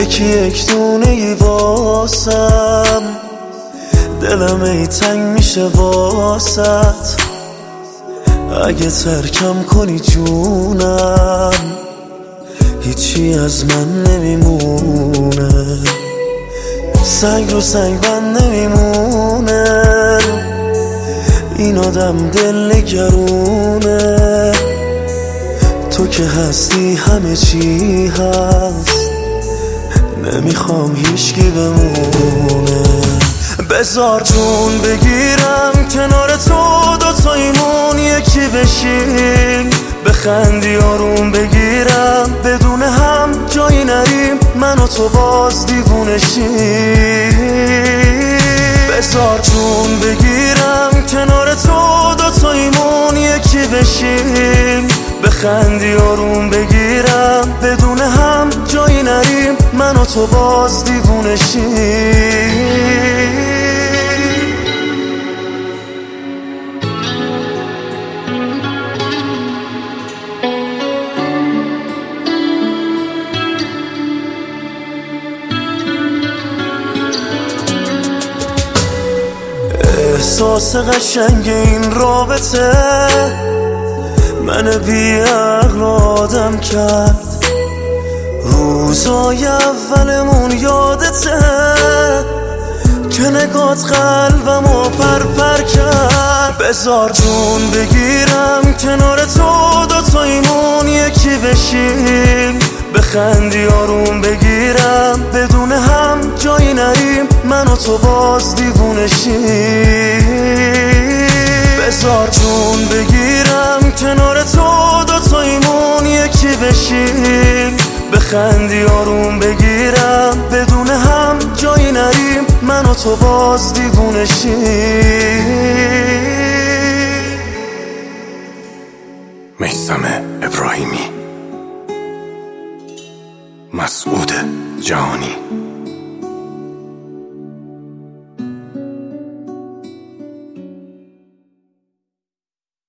یکی یک دونه ای واسم، دلم ای تنگ میشه واسط. اگه ترکم کنی جونم، هیچی از من نمیمونه. سنگ رو سنگ بند نمیمونه، این آدم دل نگرونه. تو که هستی همه چی هست، نمیخوام هیچکی بمونه. بذار جون بگیرم کنار تو، دوتاییمون یکی بشیم. بخندی آروم بگیرم، بدون هم جایی نریم، من و تو باز دیوونه شیم. بذار جون بگیرم کنار تو، دوتاییمون یکی بشیم. بخندی آروم بگیرم، بدون هم جایی نریم، من و تو باز دیوونه شیم. احساس قشنگ این رابطه من بی عقل آدم کرد. روزای اولمون یادته که نگات قلبمو پر کرد. بذار جون بگیرم کنار تو، دوتاییمون یکی بشیم. بخندی آروم بگیرم، بدون هم جایی نریم، من و تو باز دیوونه شیم. بذار جون بگیرم کنار تو، دوتاییمون یکی بشیم. بخندی آروم بگیرم، بدون هم جایی نریم، من و تو باز دیوونه شیم. میثم ابراهیمی، مسعود جهانی.